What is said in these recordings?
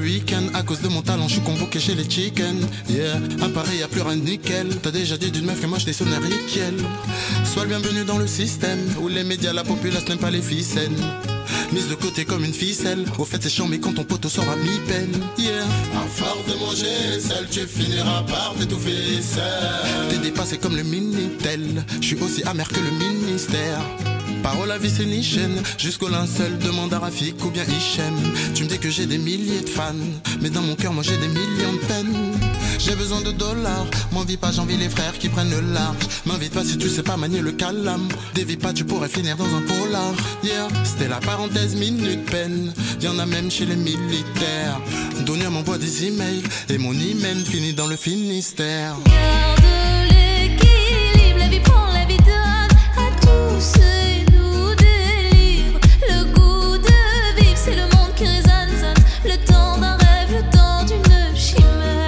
week-end. À cause de mon talent, je suis convoqué chez les chickens. Yeah, à Paris y'a plus rien de nickel. T'as déjà dit d'une meuf que moi j'étais sonné Riquiel. Sois le bienvenu dans le système où les médias, la populace n'aime pas les ficelles. Mise de côté comme une ficelle. Au fait c'est chiant mais quand ton poteau sort à mi-peine. Yeah. À force de manger seul, tu finiras par t'étouffer seul. T'es dépassé comme le Minitel. Je suis aussi amer que le ministère. Parole à vie c'est ni chaîne. Jusqu'au linceul demande à Rafik ou bien Hichem. Tu me dis que j'ai des milliers de fans, mais dans mon cœur moi j'ai des millions de peines. J'ai besoin de dollars, m'envie pas, j'envie les frères qui prennent le large. M'invite pas si tu sais pas manier le calame. Dévie pas, tu pourrais finir dans un polar. Yeah, c'était la parenthèse minute peine. Y'en a même chez les militaires. Donia m'envoie des emails et mon email finit dans le Finistère. Garde l'équilibre, la vie prend, la vie donne à tous et nous délivre. Le goût de vivre, c'est le monde qui résonne, sonne. Le temps d'un rêve, le temps d'une chimère.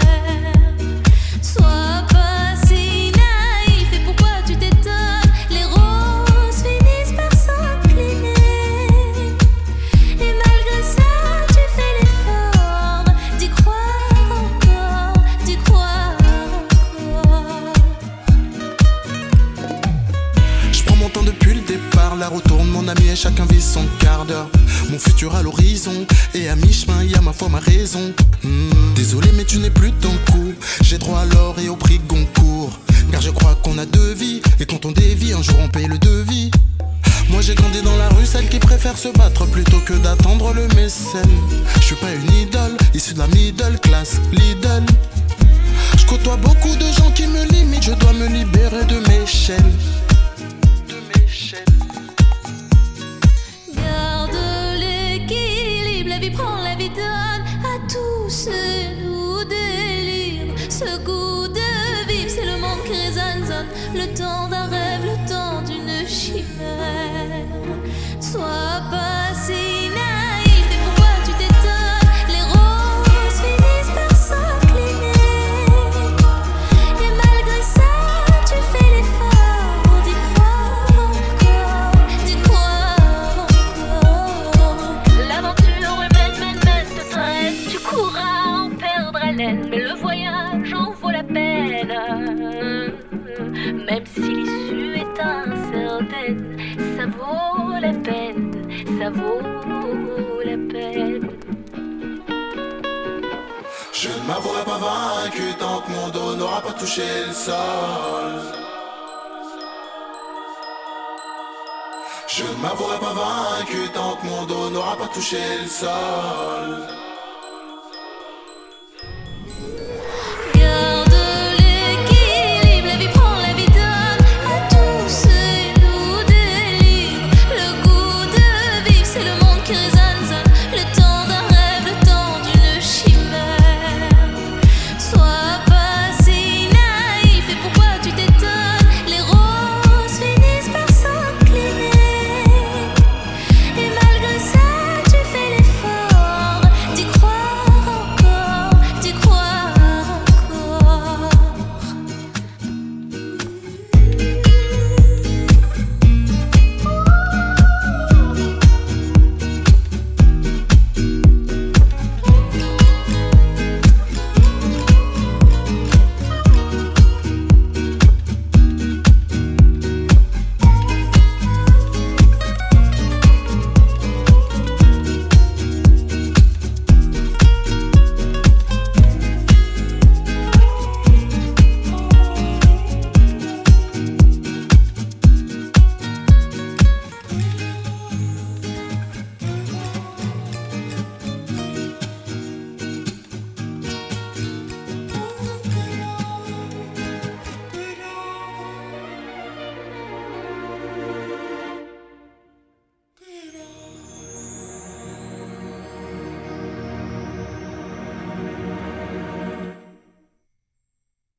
Sois pas si naïf, et pourquoi tu t'étonnes? Les roses finissent par s'incliner. Et malgré ça, tu fais l'effort d'y croire encore, d'y croire encore. Je prends mon temps depuis le départ, la route tourne mon ami et chacun vit son quart d'heure. Mon futur à l'horizon, et à mi-chemin y a ma foi, ma raison. Désolé mais tu n'es plus ton coup. J'ai droit à l'or et au prix Goncourt. Car je crois qu'on a deux vies, et quand on dévie, un jour on paye le devis. Moi j'ai grandi dans la rue, celle qui préfère se battre plutôt que d'attendre le mécène. Je suis pas une idole, issue de la middle class, Lidl. Je côtoie beaucoup de gens qui me limitent, je dois me libérer de mes chaînes. Garde l'équilibre, la vie prend, la vie donne à tous et nous délivre. Ce goût de vivre, c'est le monde qui résonne, sonne. Le temps d'un rêve, le temps d'une chimère. Sois pas si naïf, et pourquoi tu t'étonnes? Les roses finissent par s'incliner. Et malgré ça, tu fais l'effort d'y croire encore, d'y croire encore. L'aventure humaine te traîne, tu courras en perdre haleine, mais le voyage en vaut la peine. Même si l'issue est incertaine, ça vaut la peine, ça vaut la peine. Je ne m'avouerai pas vaincu tant que mon dos n'aura pas touché le sol. Je ne m'avouerai pas vaincu tant que mon dos n'aura pas touché le sol.